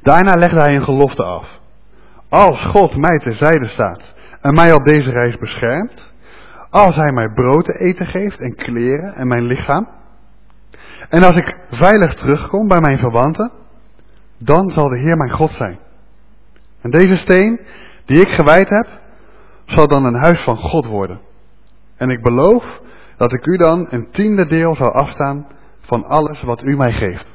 Daarna legde hij een gelofte af. Als God mij terzijde staat en mij op deze reis beschermt, als hij mij brood te eten geeft en kleren en mijn lichaam, en als ik veilig terugkom bij mijn verwanten, dan zal de Heer mijn God zijn. En deze steen die ik gewijd heb, zal dan een huis van God worden. En ik beloof dat ik u dan een 10e deel zal afstaan van alles wat u mij geeft.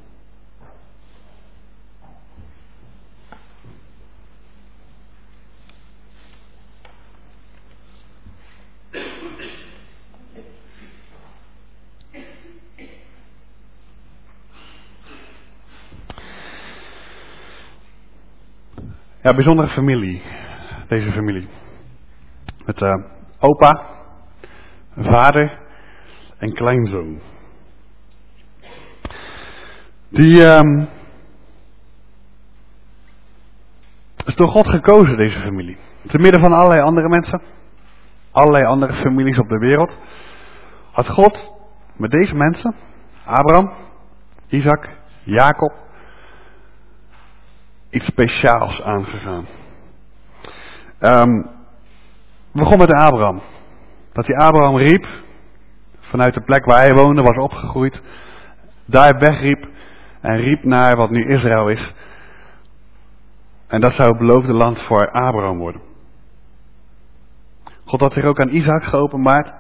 Ja, bijzondere familie, deze familie. Met opa, vader en kleinzoon. Die is door God gekozen, deze familie. Te midden van allerlei andere mensen, allerlei andere families op de wereld, had God met deze mensen, Abraham, Isaac, Jacob, iets speciaals aangegaan. We begonnen met Abraham. Dat hij Abraham riep, vanuit de plek waar hij woonde, was opgegroeid, daar wegriep en riep naar wat nu Israël is. En dat zou het beloofde land voor Abraham worden. God had zich ook aan Isaac geopenbaard.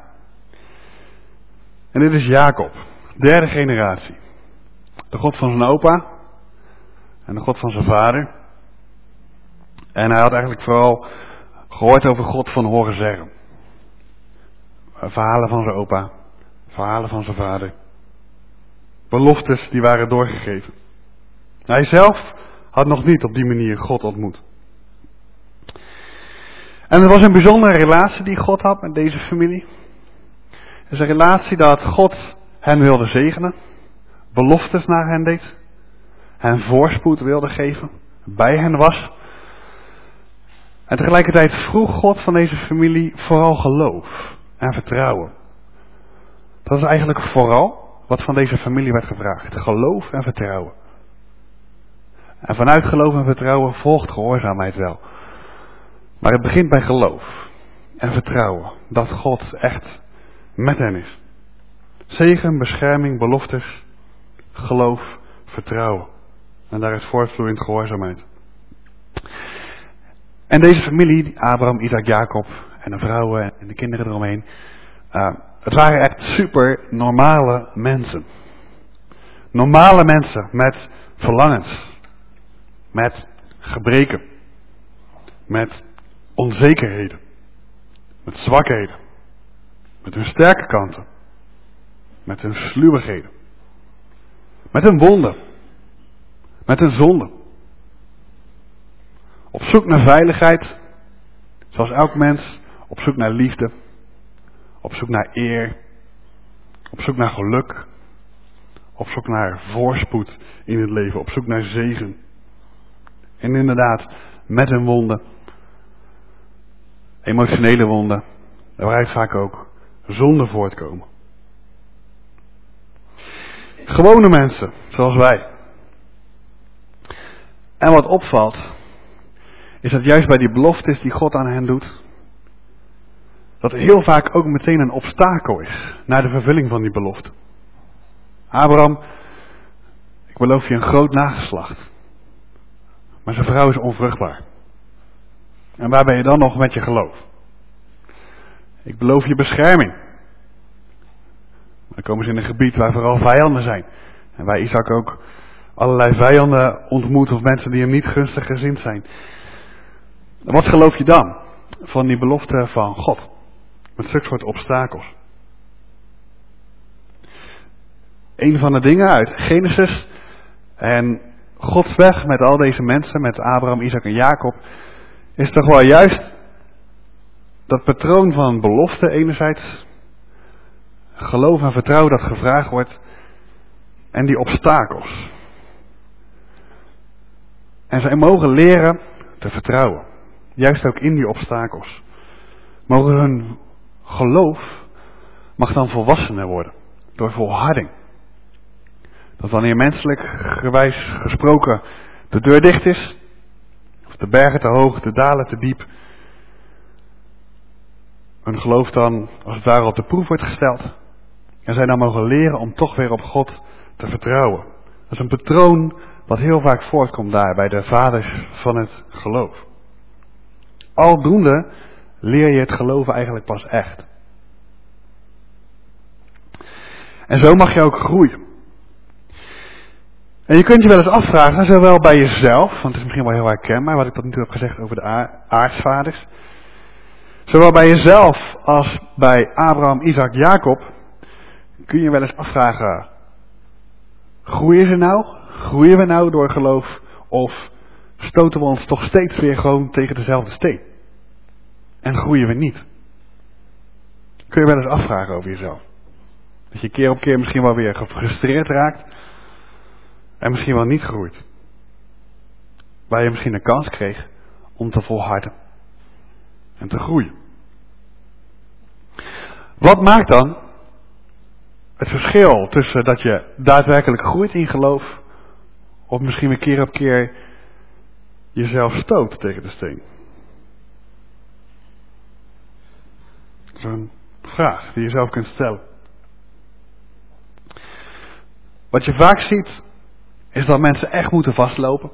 En dit is Jacob, 3e generatie. De God van zijn opa en de God van zijn vader. En hij had eigenlijk vooral gehoord over God van horen zeggen. Verhalen van zijn opa, verhalen van zijn vader. Beloftes die waren doorgegeven. Hij zelf had nog niet op die manier God ontmoet. En het was een bijzondere relatie die God had met deze familie. Het is een relatie dat God hen wilde zegenen, beloftes naar hen deed, hen voorspoed wilde geven, bij hen was. En tegelijkertijd vroeg God van deze familie vooral geloof en vertrouwen. Dat is eigenlijk vooral wat van deze familie werd gevraagd. Geloof en vertrouwen. En vanuit geloof en vertrouwen volgt gehoorzaamheid wel. Maar het begint bij geloof en vertrouwen. Dat God echt met hen is. Zegen, bescherming, beloftes, geloof, vertrouwen. En daaruit voortvloeiend gehoorzaamheid. En deze familie, Abraham, Isaac, Jacob en de vrouwen en de kinderen eromheen. Het waren echt super normale mensen. Normale mensen met verlangens. Met gebreken. Met onzekerheden. Met zwakheden. Met hun sterke kanten. Met hun sluwigheden. Met hun wonden. Met hun zonden. Op zoek naar veiligheid. Zoals elk mens. Op zoek naar liefde. Op zoek naar eer. Op zoek naar geluk. Op zoek naar voorspoed in het leven. Op zoek naar zegen. En inderdaad, met hun wonden. Emotionele wonden. Waaruit vaak ook zonden voortkomen. Gewone mensen, zoals wij. En wat opvalt, is dat juist bij die beloftes die God aan hen doet, dat er heel vaak ook meteen een obstakel is naar de vervulling van die belofte. Abraham, ik beloof je een groot nageslacht. Maar zijn vrouw is onvruchtbaar. En waar ben je dan nog met je geloof? Ik beloof je bescherming. Dan komen ze in een gebied waar vooral vijanden zijn. En waar Isaac ook allerlei vijanden ontmoet of mensen die hem niet gunstig gezind zijn. Wat geloof je dan van die belofte van God? Met zulke soort obstakels. Een van de dingen uit Genesis en Gods weg met al deze mensen, met Abraham, Isaac en Jacob, is toch wel juist dat patroon van belofte enerzijds, geloof en vertrouwen dat gevraagd wordt, en die obstakels. En zij mogen leren te vertrouwen, juist ook in die obstakels. Mogen hun geloof mag dan volwassener worden, door volharding. Dat wanneer menselijk gewijs gesproken de deur dicht is, of de bergen te hoog, de dalen te diep, hun geloof dan als het ware op de proef wordt gesteld. En zij dan mogen leren om toch weer op God te vertrouwen. Dat is een patroon wat heel vaak voortkomt daar bij de vaders van het geloof. Aldoende leer je het geloven eigenlijk pas echt. En zo mag je ook groeien. En je kunt je wel eens afvragen, zowel bij jezelf, want het is misschien wel heel herkenbaar wat ik tot nu toe heb gezegd over de aartsvaders. Zowel bij jezelf als bij Abraham, Isaac, Jacob kun je wel eens afvragen, groeien ze nou? Groeien we nou door geloof? Of stoten we ons toch steeds weer gewoon tegen dezelfde steen? En groeien we niet? Kun je wel eens afvragen over jezelf. Dat je keer op keer misschien wel weer gefrustreerd raakt. En misschien wel niet groeit. Waar je misschien een kans kreeg om te volharden. En te groeien. Wat maakt dan het verschil tussen dat je daadwerkelijk groeit in geloof, of misschien weer keer op keer jezelf stoot tegen de steen? Zo'n vraag die je zelf kunt stellen. Wat je vaak ziet, is dat mensen echt moeten vastlopen.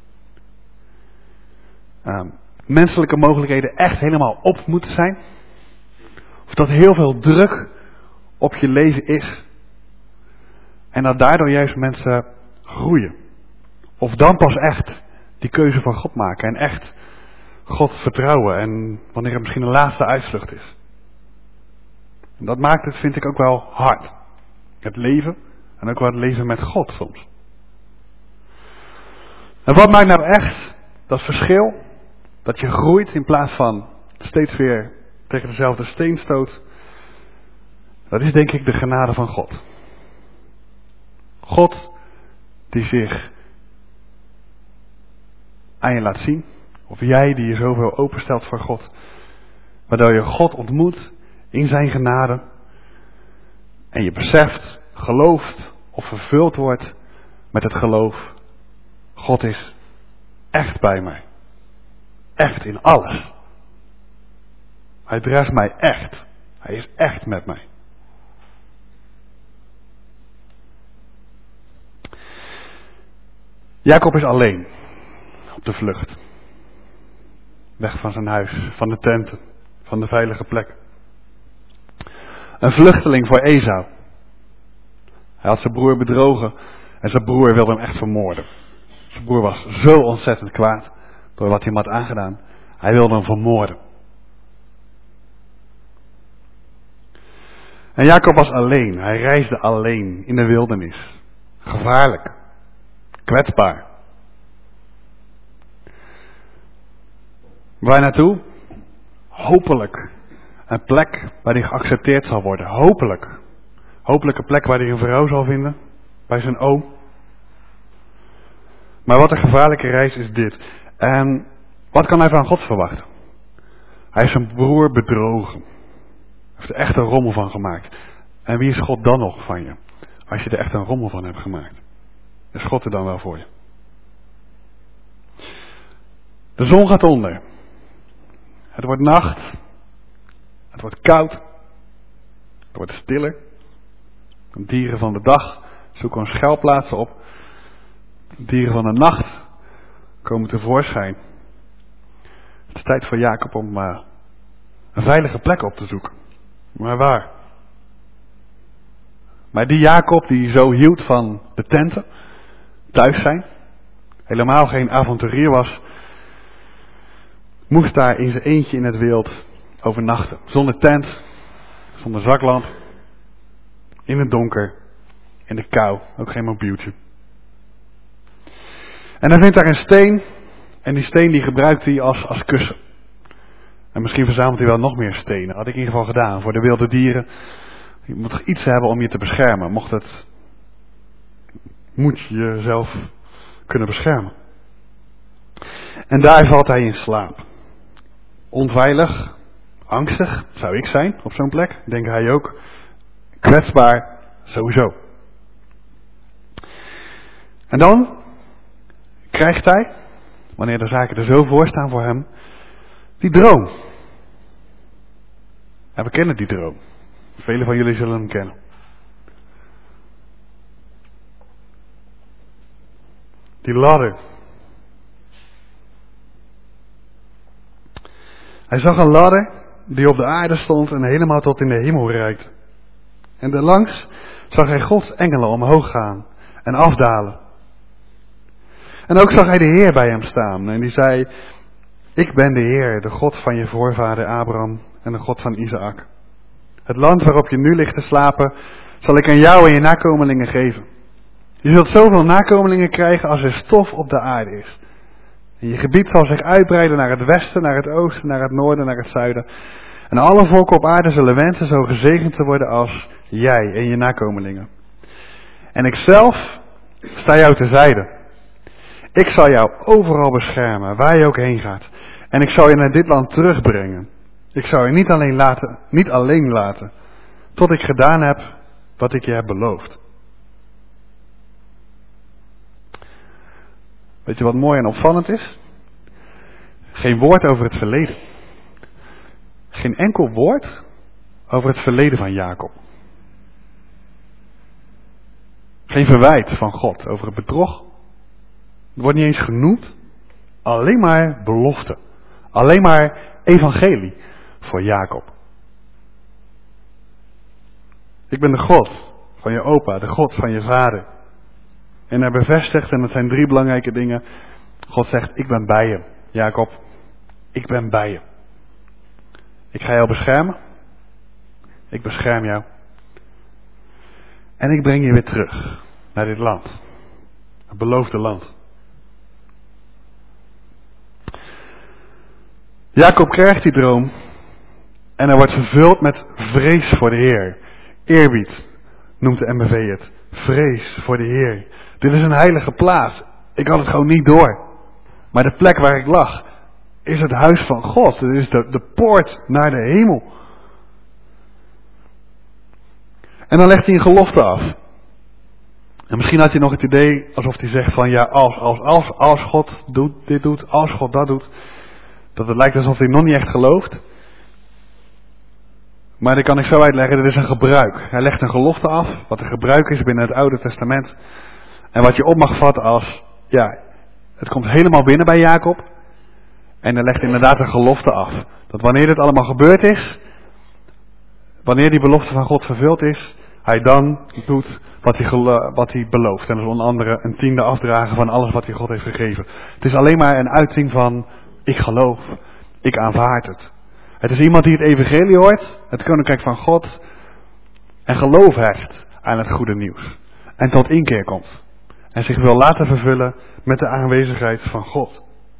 Menselijke mogelijkheden echt helemaal op moeten zijn. Of dat heel veel druk op je leven is. En dat daardoor juist mensen groeien. Of dan pas echt die keuze van God maken. En echt God vertrouwen. En wanneer het misschien een laatste uitvlucht is. En dat maakt het, vind ik, ook wel hard. Het leven. En ook wel het leven met God soms. En wat maakt nou echt dat verschil? Dat je groeit in plaats van steeds weer tegen dezelfde steen stoot. Dat is denk ik de genade van God. God die zich aan je laat zien. Of jij die je zoveel openstelt voor God. Waardoor je God ontmoet in zijn genade. En je beseft, gelooft of vervuld wordt met het geloof. God is echt bij mij. Echt in alles. Hij draagt mij echt. Hij is echt met mij. Jacob is alleen. Op de vlucht. Weg van zijn huis. Van de tenten. Van de veilige plek. Een vluchteling voor Esau. Hij had zijn broer bedrogen. En zijn broer wilde hem echt vermoorden. Zijn broer was zo ontzettend kwaad. Door wat hij hem had aangedaan. Hij wilde hem vermoorden. En Jacob was alleen. Hij reisde alleen in de wildernis. Gevaarlijk. Kwetsbaar. Waar naartoe? Hopelijk. Een plek waar hij geaccepteerd zal worden. Hopelijk. Hopelijk een plek waar hij een vrouw zal vinden. Bij zijn oom. Maar wat een gevaarlijke reis is dit. En wat kan hij van God verwachten? Hij heeft zijn broer bedrogen. Hij heeft er echt een rommel van gemaakt. En wie is God dan nog van je? Als je er echt een rommel van hebt gemaakt. Is God er dan wel voor je? De zon gaat onder. Het wordt nacht. Het wordt koud. Het wordt stiller. De dieren van de dag zoeken hun schuilplaatsen op. De dieren van de nacht komen tevoorschijn. Het is tijd voor Jacob om een veilige plek op te zoeken. Maar waar? Maar die Jacob die zo hield van de tenten, thuis zijn, helemaal geen avonturier was, moest daar in zijn eentje in het wild overnachten. Zonder tent, zonder zaklamp, in het donker, in de kou, ook geen mobieltje. En hij vindt daar een steen, en die steen die gebruikt hij als kussen. En misschien verzamelt hij wel nog meer stenen. Dat had ik in ieder geval gedaan voor de wilde dieren. Je moet toch iets hebben om je te beschermen. Moet je jezelf kunnen beschermen. En daar valt hij in slaap. Onveilig, angstig, zou ik zijn op zo'n plek. Denk hij ook. Kwetsbaar, sowieso. En dan krijgt hij, wanneer de zaken er zo voor staan voor hem, die droom. En we kennen die droom. Velen van jullie zullen hem kennen. Die ladder. Hij zag een ladder die op de aarde stond en helemaal tot in de hemel reikte. En daarlangs zag hij Gods engelen omhoog gaan en afdalen. En ook zag hij de Heer bij hem staan en die zei: ik ben de Heer, de God van je voorvader Abraham en de God van Isaac. Het land waarop je nu ligt te slapen, zal ik aan jou en je nakomelingen geven. Je zult zoveel nakomelingen krijgen als er stof op de aarde is. En je gebied zal zich uitbreiden naar het westen, naar het oosten, naar het noorden, naar het zuiden. En alle volken op aarde zullen wensen zo gezegend te worden als jij en je nakomelingen. En ik zelf sta jou terzijde. Ik zal jou overal beschermen, waar je ook heen gaat. En ik zal je naar dit land terugbrengen. Ik zal je niet alleen laten, tot ik gedaan heb wat ik je heb beloofd. Weet je wat mooi en opvallend is? Geen woord over het verleden. Geen enkel woord over het verleden van Jacob. Geen verwijt van God over het bedrog. Het wordt niet eens genoemd. Alleen maar belofte. Alleen maar evangelie voor Jacob. Ik ben de God van je opa, de God van je vader. En hij bevestigt, en dat zijn 3 belangrijke dingen. God zegt, ik ben bij je, Jacob. Ik ben bij je. Ik ga jou beschermen. Ik bescherm jou. En ik breng je weer terug naar dit land. Het beloofde land. Jacob krijgt die droom. En hij wordt vervuld met vrees voor de Heer. Eerbied noemt de MBV het. Vrees voor de Heer. Dit is een heilige plaats. Ik had het gewoon niet door. Maar de plek waar ik lag is het huis van God. Het is de poort naar de hemel. En dan legt hij een gelofte af. En misschien had hij nog het idee alsof hij zegt van ja, als God dit doet, als God dat doet. Dat het lijkt alsof hij nog niet echt gelooft. Maar dat kan ik zo uitleggen, dit is een gebruik. Hij legt een gelofte af, wat een gebruik is binnen het Oude Testament. En wat je op mag vatten als, ja, het komt helemaal binnen bij Jacob. En hij legt inderdaad een gelofte af. Dat wanneer dit allemaal gebeurd is, wanneer die belofte van God vervuld is, hij dan doet wat hij belooft. En dat is onder andere een 10e afdragen van alles wat hij God heeft gegeven. Het is alleen maar een uiting van, ik geloof, ik aanvaard het. Het is iemand die het evangelie hoort, het koninkrijk van God, en geloof hecht aan het goede nieuws. En tot inkeer komt. En zich wil laten vervullen met de aanwezigheid van God.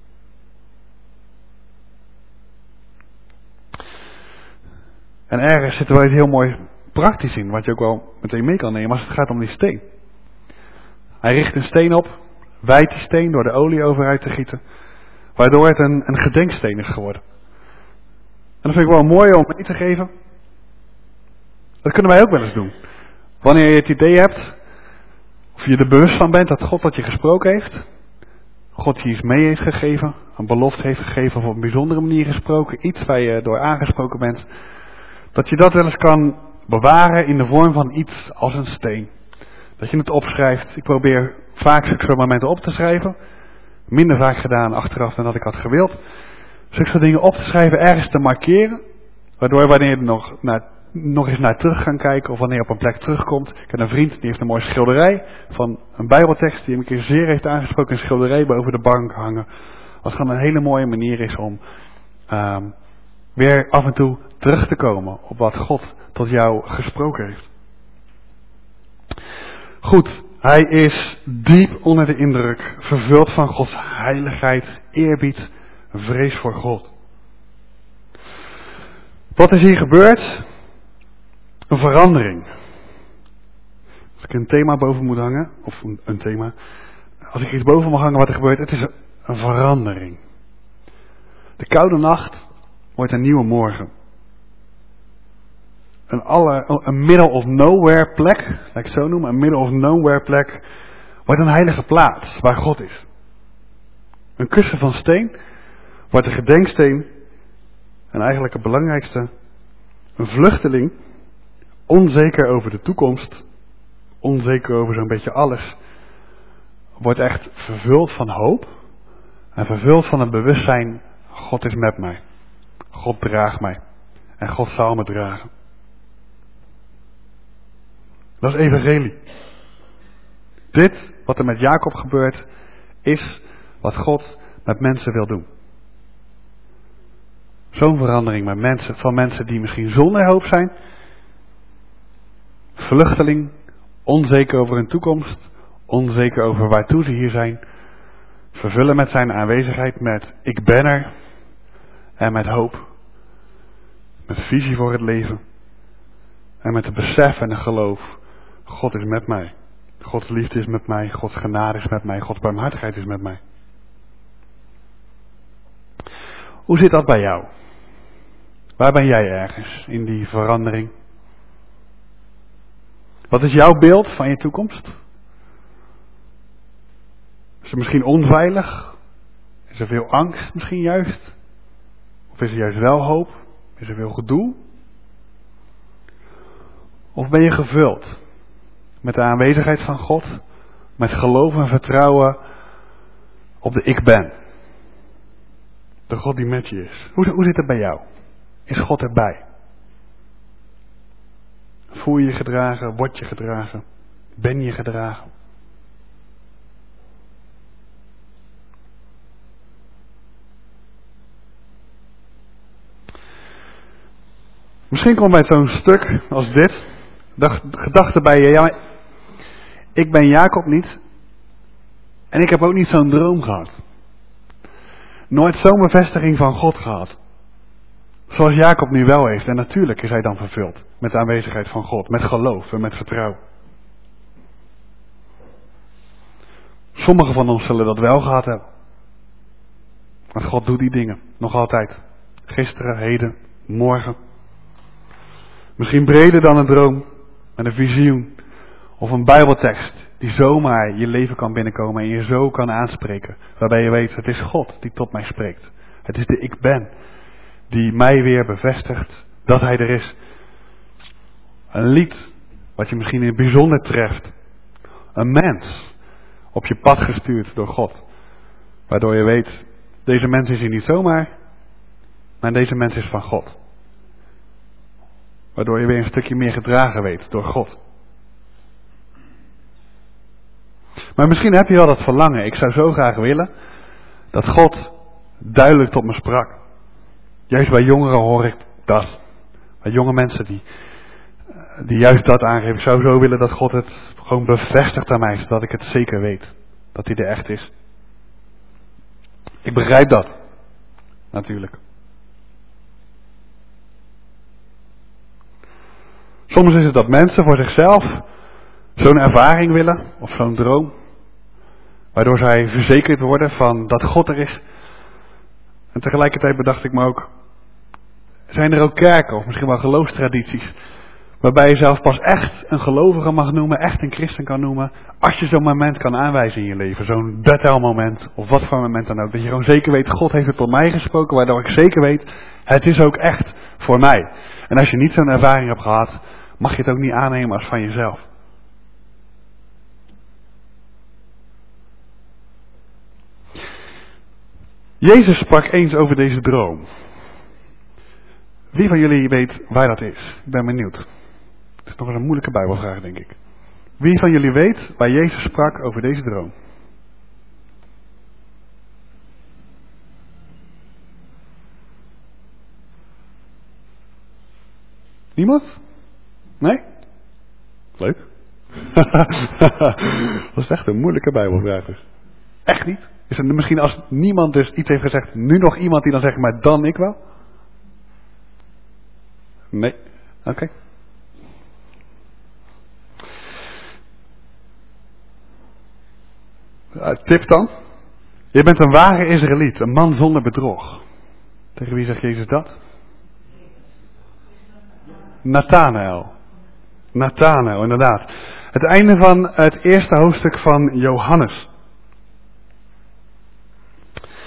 En ergens zit er wel iets heel mooi praktisch in, wat je ook wel meteen mee kan nemen als het gaat om die steen. Hij richt een steen op, wijdt die steen door de olie over uit te gieten, waardoor het een gedenksteen is geworden. En dat vind ik wel mooi om mee te geven. Dat kunnen wij ook wel eens doen. Wanneer je het idee hebt, of je er bewust van bent dat God wat je gesproken heeft, God je iets mee heeft gegeven, een belofte heeft gegeven of op een bijzondere manier gesproken, iets waar je door aangesproken bent, dat je dat wel eens kan bewaren in de vorm van iets als een steen. Dat je het opschrijft. Ik probeer vaak zulke momenten op te schrijven. Minder vaak gedaan achteraf dan dat ik had gewild. Zulke dingen op te schrijven, ergens te markeren. Waardoor wanneer je er nog eens naar terug gaan kijken of wanneer je op een plek terugkomt. Ik heb een vriend die heeft een mooie schilderij van een bijbeltekst die hem een keer zeer heeft aangesproken. Een schilderij boven de bank hangen. Wat gewoon een hele mooie manier is om weer af en toe terug te komen op wat God tot jou gesproken heeft. Goed, hij is diep onder de indruk, vervuld van Gods heiligheid, eerbied, vrees voor God. Wat is hier gebeurd? Een verandering. Als ik een thema boven moet hangen, of een thema, als ik iets boven mag hangen wat er gebeurt, het is een verandering. De koude nacht wordt een nieuwe morgen. Een middle of nowhere plek, laat ik het zo noemen, een middle of nowhere plek, wordt een heilige plaats waar God is. Een kussen van steen wordt een gedenksteen. En eigenlijk het belangrijkste, een vluchteling, onzeker over de toekomst, onzeker over zo'n beetje alles, wordt echt vervuld van hoop en vervuld van het bewustzijn, God is met mij. God draagt mij. En God zal me dragen. Dat is evangelie. Dit, wat er met Jacob gebeurt, is wat God met mensen wil doen. Zo'n verandering met mensen, van mensen die misschien zonder hoop zijn. Vluchteling, onzeker over hun toekomst, onzeker over waartoe ze hier zijn. Vervullen met zijn aanwezigheid met ik ben er en met hoop. Met visie voor het leven. En met het besef en het geloof, God is met mij. Gods liefde is met mij, Gods genade is met mij, Gods barmhartigheid is met mij. Hoe zit dat bij jou? Waar ben jij ergens in die verandering? Wat is jouw beeld van je toekomst? Is het misschien onveilig? Is er veel angst misschien juist? Of is er juist wel hoop? Is er veel gedoe? Of ben je gevuld met de aanwezigheid van God, met geloof en vertrouwen op de ik ben? De God die met je is. Hoe zit het bij jou? Is God erbij? Voel je je gedragen? Word je gedragen? Ben je gedragen? Misschien komt bij zo'n stuk als dit de gedachte bij je, ja, maar ik ben Jacob niet en ik heb ook niet zo'n droom gehad. Nooit zo'n bevestiging van God gehad. Zoals Jacob nu wel heeft. En natuurlijk is hij dan vervuld met de aanwezigheid van God, met geloof en met vertrouwen. Sommigen van ons zullen dat wel gehad hebben. Want God doet die dingen, nog altijd. Gisteren, heden, morgen. Misschien breder dan een droom en een visioen. Of een bijbeltekst die zomaar je leven kan binnenkomen en je zo kan aanspreken. Waarbij je weet, het is God die tot mij spreekt. Het is de ik ben die mij weer bevestigt dat hij er is. Een lied wat je misschien in het bijzonder treft. Een mens op je pad gestuurd door God. Waardoor je weet, deze mens is hier niet zomaar, maar deze mens is van God. Waardoor je weer een stukje meer gedragen weet door God. Maar misschien heb je wel dat verlangen. Ik zou zo graag willen dat God duidelijk tot me sprak. Juist bij jongeren hoor ik dat. Bij jonge mensen die juist dat aangeven. Ik zou zo willen dat God het gewoon bevestigt aan mij. Zodat ik het zeker weet. Dat hij er echt is. Ik begrijp dat. Natuurlijk. Soms is het dat mensen voor zichzelf zo'n ervaring willen. Of zo'n droom. Waardoor zij verzekerd worden van dat God er is. En tegelijkertijd bedacht ik me ook. Zijn er ook kerken of misschien wel geloofstradities. Waarbij je zelf pas echt een gelovige mag noemen. Echt een christen kan noemen. Als je zo'n moment kan aanwijzen in je leven. Zo'n Bethel moment. Of wat voor moment dan ook. Dat je gewoon zeker weet. God heeft het tot mij gesproken. Waardoor ik zeker weet. Het is ook echt voor mij. En als je niet zo'n ervaring hebt gehad. Mag je het ook niet aannemen als van jezelf. Jezus sprak eens over deze droom. Wie van jullie weet waar dat is? Ik ben benieuwd. Het is nog eens een moeilijke Bijbelvraag, denk ik. Wie van jullie weet waar Jezus sprak over deze droom? Niemand? Nee? Leuk. Dat is echt een moeilijke Bijbelvraag dus. Echt niet? Is er misschien als niemand dus iets heeft gezegd, nu nog iemand die dan zegt, maar dan ik wel? Nee. Oké. Tip dan. Je bent een ware Israëliet, een man zonder bedrog. Tegen wie zegt Jezus dat? Nathanael. Nathanael, inderdaad. Het einde van het eerste hoofdstuk van Johannes.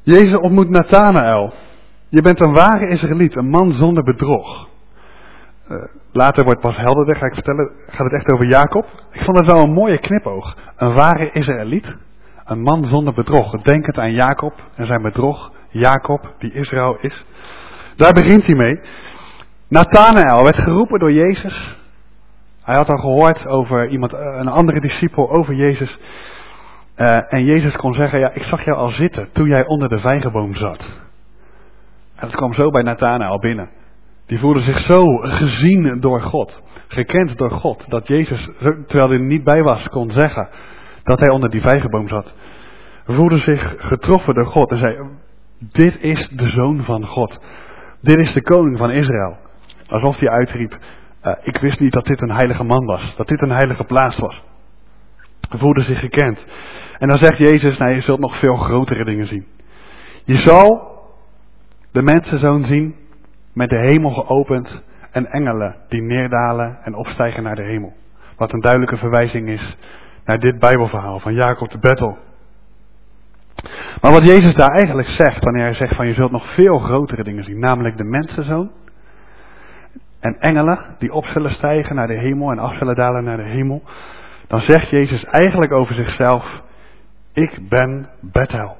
Jezus ontmoet Nathanael. Je bent een ware Israëliet, een man zonder bedrog. Later wordt het pas helderder, ga ik vertellen, gaat het echt over Jacob. Ik vond het wel een mooie knipoog. Een ware Israëliet, een man zonder bedrog. Denkend aan Jacob en zijn bedrog. Jacob, die Israël is. Daar begint hij mee. Nathanael werd geroepen door Jezus. Hij had al gehoord over een andere discipel, over Jezus. En Jezus kon zeggen, ja, ik zag jou al zitten toen jij onder de vijgenboom zat. En dat kwam zo bij Nathanael binnen. Die voelde zich zo gezien door God, gekend door God, dat Jezus, terwijl hij er niet bij was, kon zeggen dat hij onder die vijgenboom zat. Voelde zich getroffen door God en zei, dit is de Zoon van God. Dit is de koning van Israël. Alsof hij uitriep, ik wist niet dat dit een heilige man was, dat dit een heilige plaats was. Voelde zich gekend. En dan zegt Jezus, nou, je zult nog veel grotere dingen zien. Je zal de mensenzoon zien met de hemel geopend en engelen die neerdalen en opstijgen naar de hemel. Wat een duidelijke verwijzing is naar dit Bijbelverhaal van Jacob de Bethel. Maar wat Jezus daar eigenlijk zegt, wanneer hij zegt van je zult nog veel grotere dingen zien, namelijk de mensenzoon en engelen die op zullen stijgen naar de hemel en af zullen dalen naar de hemel, dan zegt Jezus eigenlijk over zichzelf, ik ben Bethel.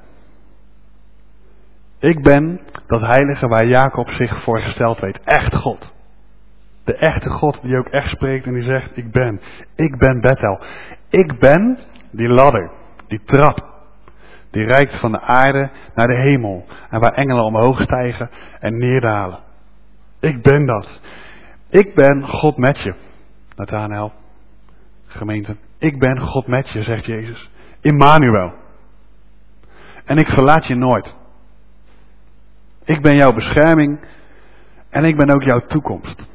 Ik ben dat heilige waar Jacob zich voor gesteld weet. Echt God. De echte God die ook echt spreekt en die zegt, ik ben. Ik ben Bethel. Ik ben die ladder, die trap. Die reikt van de aarde naar de hemel. En waar engelen omhoog stijgen en neerdalen. Ik ben dat. Ik ben God met je. Nathanael, gemeente. Ik ben God met je, zegt Jezus. Immanuel. En ik verlaat je nooit. Ik ben jouw bescherming en ik ben ook jouw toekomst.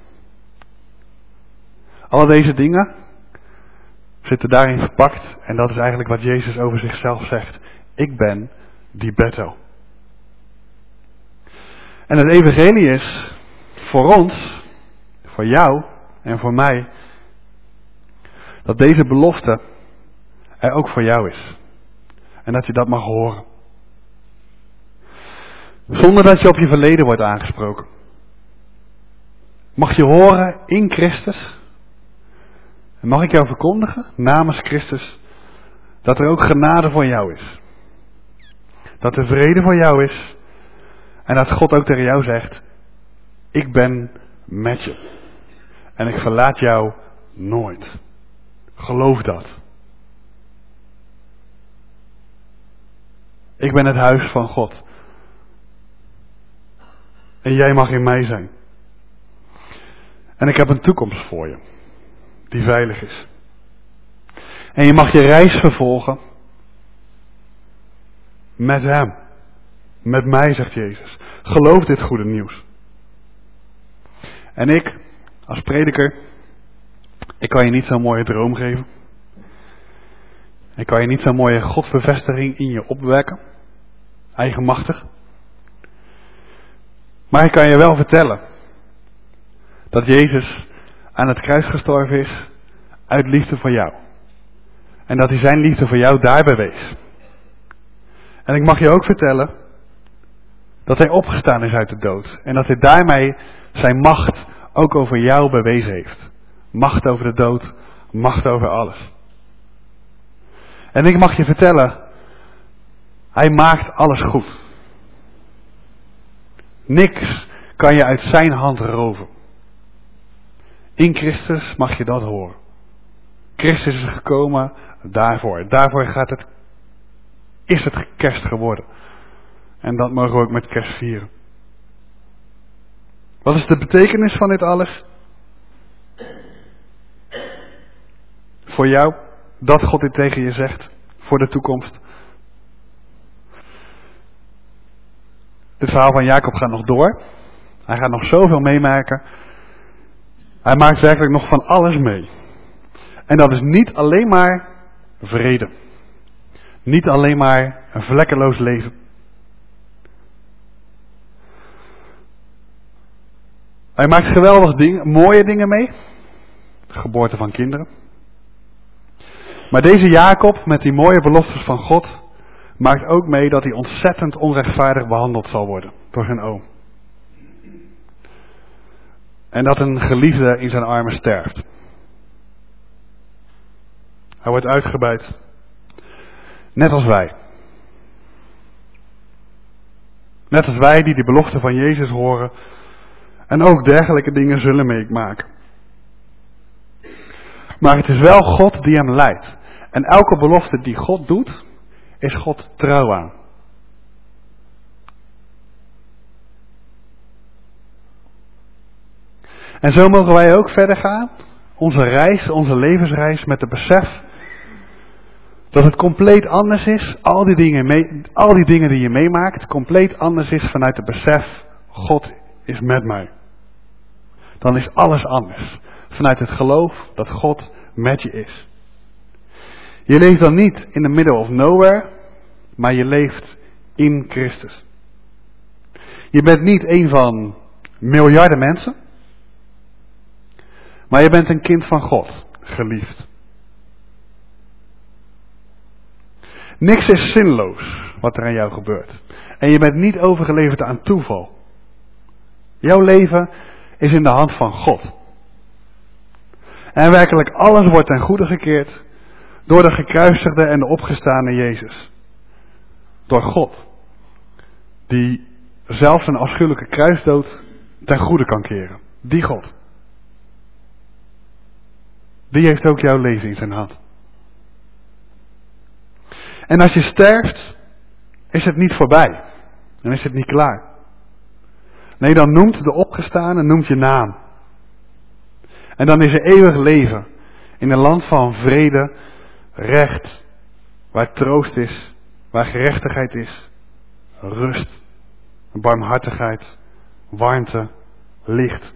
Al deze dingen zitten daarin verpakt en dat is eigenlijk wat Jezus over zichzelf zegt. Ik ben die Bethel. En het evangelie is voor ons, voor jou en voor mij, dat deze belofte er ook voor jou is. En dat je dat mag horen. Zonder dat je op je verleden wordt aangesproken. Mag je horen in Christus. En mag ik jou verkondigen, namens Christus, dat er ook genade voor jou is. Dat er vrede voor jou is. En dat God ook tegen jou zegt, ik ben met je. En ik verlaat jou nooit. Geloof dat. Ik ben het huis van God. En jij mag in mij zijn. En ik heb een toekomst voor je. Die veilig is. En je mag je reis vervolgen. Met hem. Met mij, zegt Jezus. Geloof dit goede nieuws. En ik, als prediker, ik kan je niet zo'n mooie droom geven. Ik kan je niet zo'n mooie Godbevestiging in je opwekken. Eigenmachtig. Maar ik kan je wel vertellen dat Jezus aan het kruis gestorven is uit liefde voor jou. En dat hij zijn liefde voor jou daarbij wees. En ik mag je ook vertellen dat hij opgestaan is uit de dood. En dat hij daarmee zijn macht ook over jou bewezen heeft. Macht over de dood, macht over alles. En ik mag je vertellen, hij maakt alles goed. Niks kan je uit zijn hand roven. In Christus mag je dat horen. Christus is gekomen daarvoor. Daarvoor is het kerst geworden. En dat mogen we ook met kerst vieren. Wat is de betekenis van dit alles? Voor jou, dat God dit tegen je zegt, voor de toekomst. Dit verhaal van Jacob gaat nog door. Hij gaat nog zoveel meemaken. Hij maakt werkelijk nog van alles mee. En dat is niet alleen maar vrede. Niet alleen maar een vlekkeloos leven. Hij maakt geweldig dingen, mooie dingen mee. De geboorte van kinderen. Maar deze Jacob met die mooie beloftes van God maakt ook mee dat hij ontzettend onrechtvaardig behandeld zal worden door zijn oom. En dat een geliefde in zijn armen sterft. Hij wordt uitgebuit. Net als wij. Net als wij die de belofte van Jezus horen en ook dergelijke dingen zullen meemaken. Maar het is wel God die hem leidt. En elke belofte die God doet, is God trouw aan. En zo mogen wij ook verder gaan. Onze reis, onze levensreis met het besef dat het compleet anders is. Al die dingen die je meemaakt, compleet anders is vanuit het besef, God is met mij. Dan is alles anders. Vanuit het geloof dat God met je is. Je leeft dan niet in the middle of nowhere, maar je leeft in Christus. Je bent niet een van miljarden mensen, maar je bent een kind van God, geliefd. Niks is zinloos wat er aan jou gebeurt. En je bent niet overgeleverd aan toeval. Jouw leven is in de hand van God. En werkelijk alles wordt ten goede gekeerd door de gekruisigde en de opgestane Jezus. Door God. Die zelfs een afschuwelijke kruisdood ten goede kan keren. Die God. Die heeft ook jouw leven in zijn hand. En als je sterft, is het niet voorbij. Dan is het niet klaar. Nee, dan noemt de opgestane, noemt je naam. En dan is er eeuwig leven. In een land van vrede, recht, waar troost is, waar gerechtigheid is, rust, barmhartigheid, warmte, licht.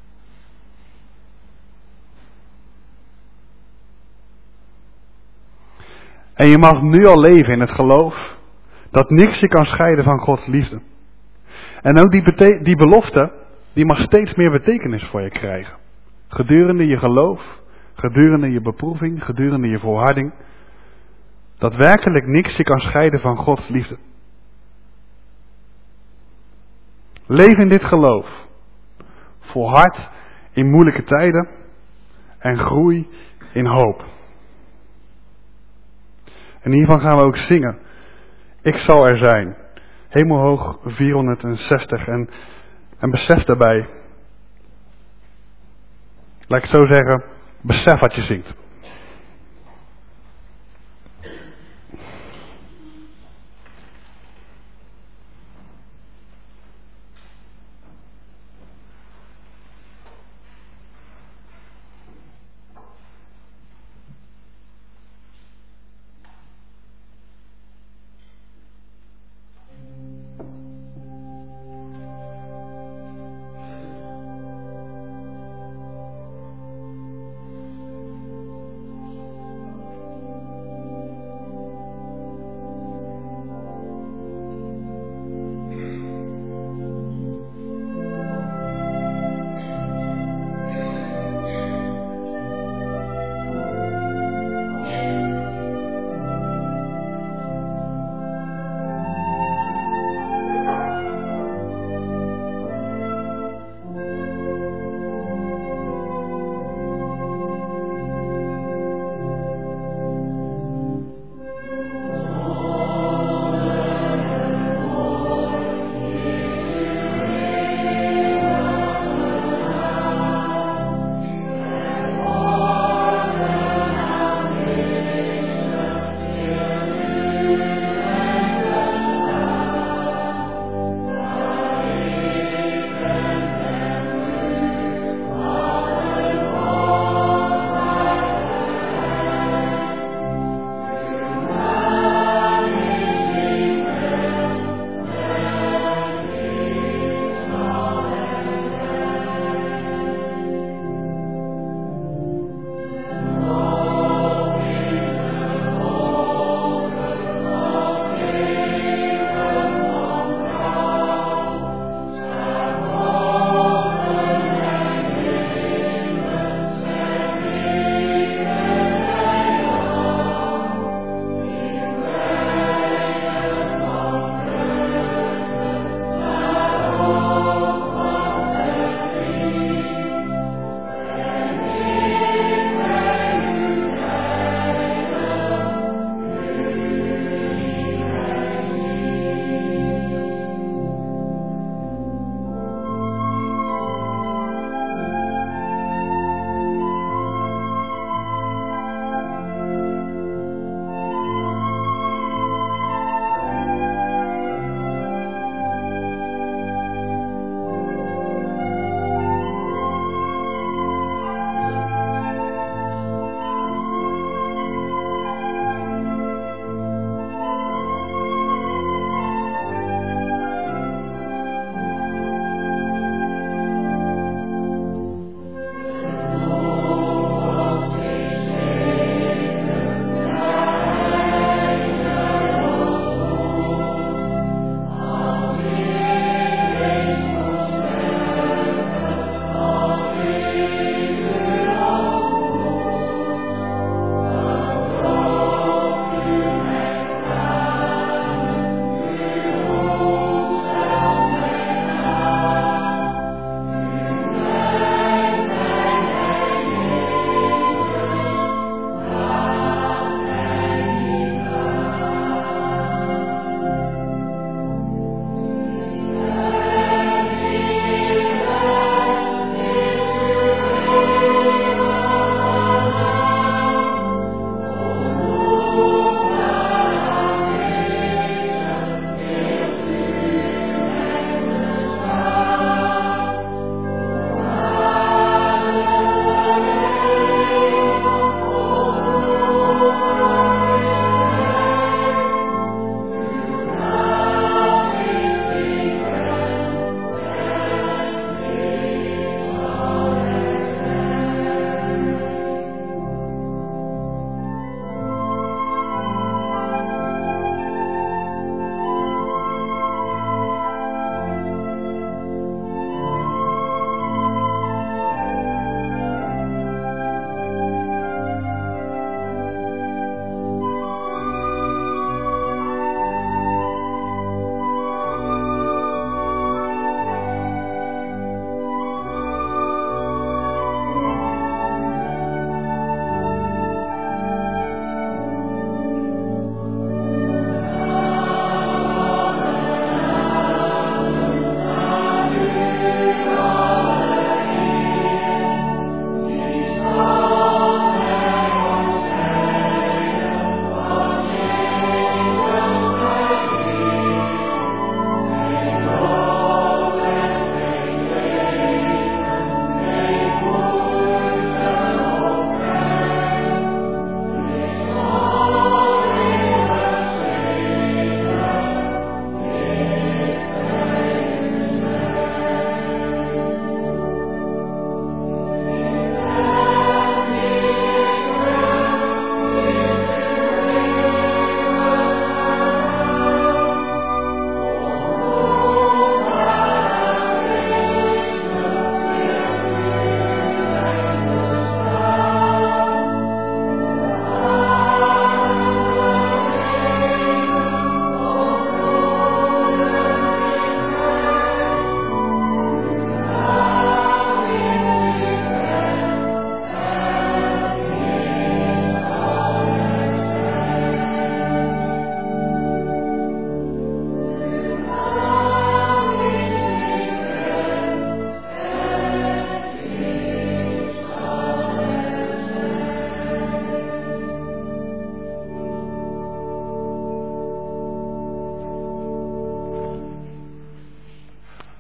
En je mag nu al leven in het geloof dat niks je kan scheiden van Gods liefde. En ook die belofte, die mag steeds meer betekenis voor je krijgen. Gedurende je geloof, gedurende je beproeving, gedurende je volharding. Dat werkelijk niks je kan scheiden van Gods liefde. Leef in dit geloof. Volhard in moeilijke tijden. En groei in hoop. En hiervan gaan we ook zingen. Ik zal er zijn. Hemelhoog 460. En besef daarbij. Laat ik zo zeggen. Besef wat je zingt.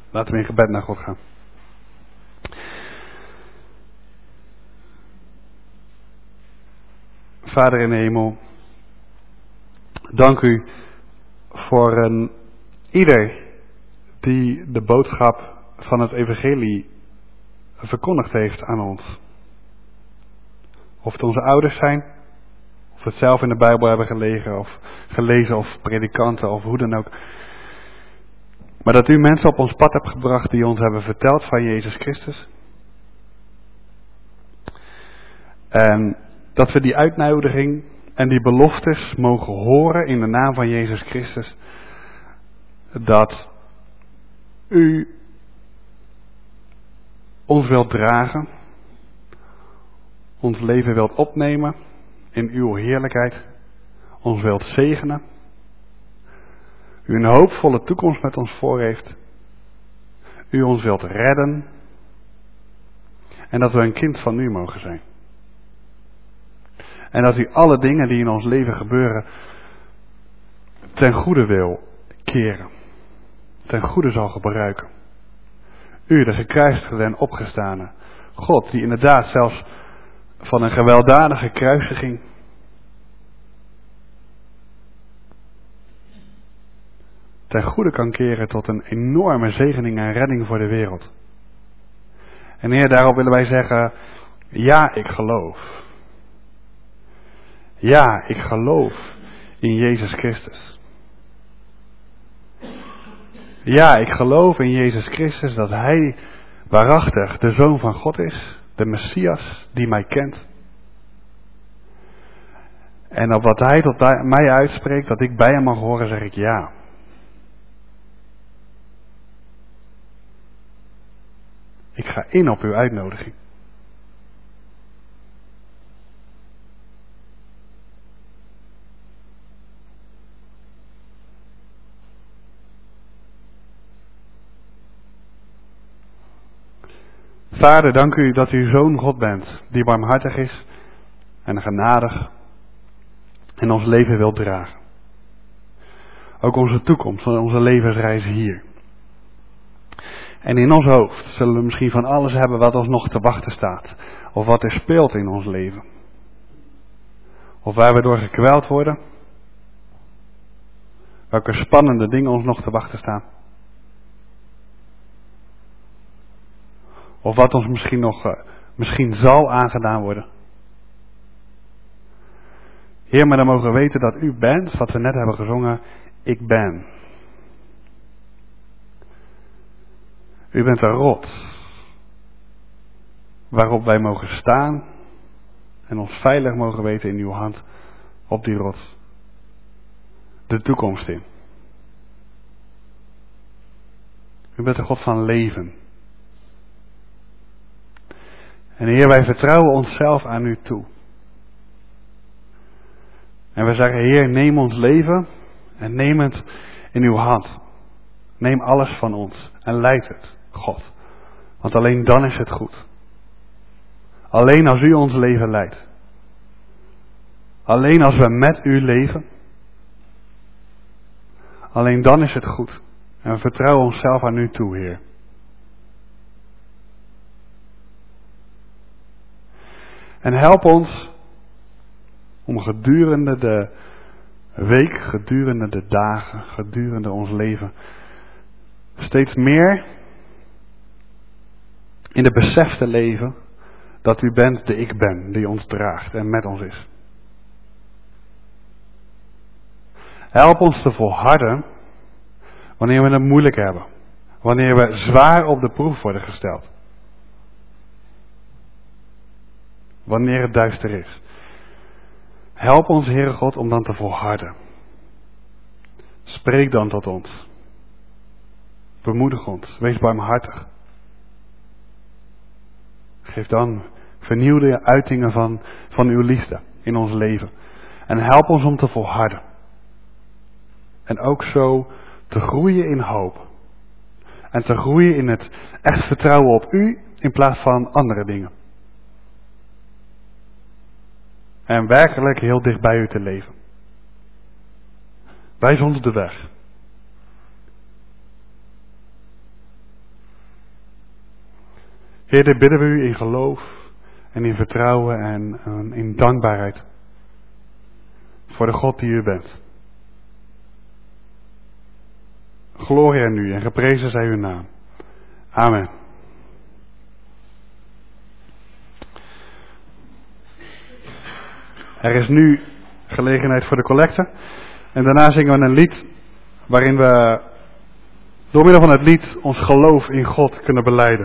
Laten we in gebed naar God gaan. Vader in de hemel, dank u voor ieder die de boodschap van het evangelie verkondigd heeft aan ons. Of het onze ouders zijn, of we het zelf in de Bijbel hebben gelezen of predikanten of hoe dan ook. Maar dat u mensen op ons pad hebt gebracht die ons hebben verteld van Jezus Christus. En dat we die uitnodiging en die beloftes mogen horen in de naam van Jezus Christus. Dat u ons wilt dragen, ons leven wilt opnemen in uw heerlijkheid, ons wilt zegenen, u een hoopvolle toekomst met ons voor heeft, u ons wilt redden en dat we een kind van u mogen zijn. En dat u alle dingen die in ons leven gebeuren ten goede wil keren, ten goede zal gebruiken. U, de gekruisigde en opgestane God, die inderdaad zelfs van een gewelddadige kruisiging ten goede kan keren tot een enorme zegening en redding voor de wereld. En Heer, daarop willen wij zeggen, ja, ik geloof. Ja, ik geloof in Jezus Christus. Ja, ik geloof in Jezus Christus dat Hij waarachtig de Zoon van God is, de Messias die mij kent. En op wat Hij tot mij uitspreekt, dat ik bij Hem mag horen, zeg ik ja. Ik ga in op uw uitnodiging. Vader, dank u dat u zo'n God bent, die barmhartig is en genadig en ons leven wil dragen. Ook onze toekomst, onze levensreis hier. En in ons hoofd zullen we misschien van alles hebben wat ons nog te wachten staat. Of wat er speelt in ons leven. Of waar we door gekweld worden. Welke spannende dingen ons nog te wachten staan. Of wat ons misschien zal aangedaan worden. Heer, maar dan mogen we weten dat u bent, wat we net hebben gezongen, ik ben. U bent een rots waarop wij mogen staan en ons veilig mogen weten in uw hand op die rots. De toekomst in. U bent een God van leven. En Heer, wij vertrouwen onszelf aan u toe. En we zeggen, Heer, neem ons leven en neem het in uw hand. Neem alles van ons en leid het, God. Want alleen dan is het goed. Alleen als u ons leven leidt. Alleen als we met u leven. Alleen dan is het goed. En we vertrouwen onszelf aan u toe, Heer. En help ons om gedurende de week, gedurende de dagen, gedurende ons leven steeds meer in de besef te leven dat u bent de ik ben die ons draagt en met ons is. Help ons te volharden wanneer we het moeilijk hebben. Wanneer we zwaar op de proef worden gesteld. Wanneer het duister is. Help ons, Heere God, om dan te volharden. Spreek dan tot ons. Bemoedig ons. Wees barmhartig. Geef dan vernieuwde uitingen van uw liefde in ons leven. En help ons om te volharden. En ook zo te groeien in hoop. En te groeien in het echt vertrouwen op u in plaats van andere dingen. En werkelijk heel dicht bij u te leven. Wijs ons de weg. Heer, dit bidden we u in geloof en in vertrouwen en in dankbaarheid voor de God die u bent. Glorie aan u en geprezen zij uw naam. Amen. Er is nu gelegenheid voor de collecte. En daarna zingen we een lied waarin we door middel van het lied ons geloof in God kunnen belijden.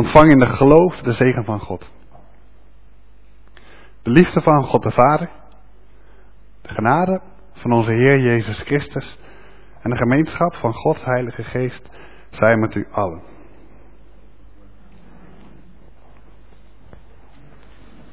Ontvang in de geloof de zegen van God. De liefde van God de Vader, de genade van onze Heer Jezus Christus en de gemeenschap van Gods Heilige Geest zij met u allen.